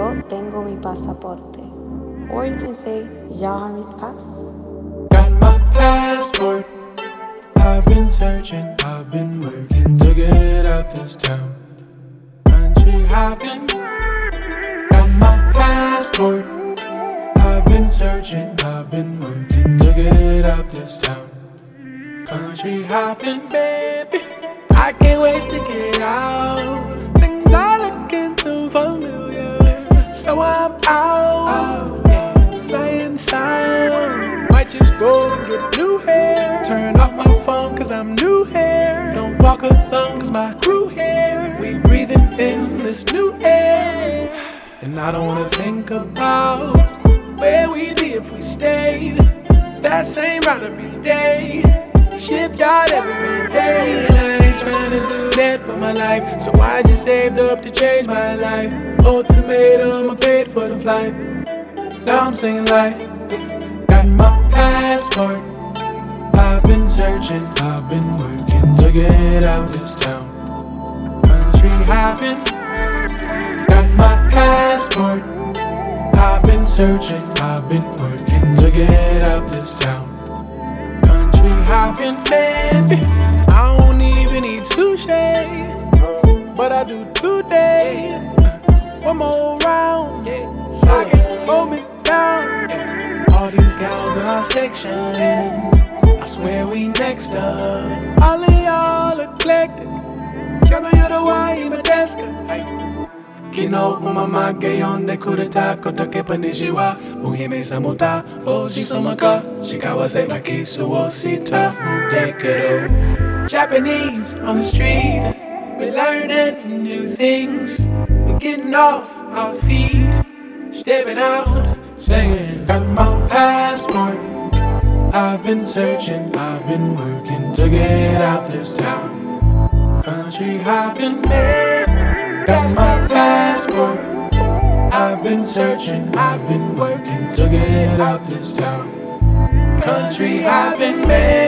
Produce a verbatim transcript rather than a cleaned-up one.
yo tengo mi pasaporte. Or you can say, j'ai mi passe. Got my passport. I've been searching, I've been working to get out this town. Country hopping. Got my passport. I've been searching, I've been working to get out this town. Country hopping, baby. I can't wait to get out. Things are looking too familiar, so I'm out. Flying south. Might just go and get new hair. Turn off my phone cause I'm new here. Don't walk alone cause my crew here. We breathing in this new air. And I don't wanna think about where we'd be if we stayed that same route every day. Shipyard every day. And I ain't trying to do that for my life, so I just saved up to change my life. Ultimatum, I paid for the flight. Now I'm singing like, got my passport. I've been searching, I've been working to get out this town. Country hopping. Got my passport. I've been searching, I've been working to get out this town. Country hopping, baby. I don't even eat sushi, but I do today. One more round, so I can hold me down. All these gals in our section, I swear we next up. All of y'all eclectic. Can I hear the wine in my desk? Kino umamage yonde kureta kotoke panishiwa Muhime samuta oji samaka Shikawase makisu wo sita udekero. Japanese on the street, we're learning new things. We're getting off our feet, stepping out, saying got my passport. I've been searching, I've been working to get out this town. Country hopping, man, got my passport. I've been searching, I've been working to get out this town. Country hopping, man.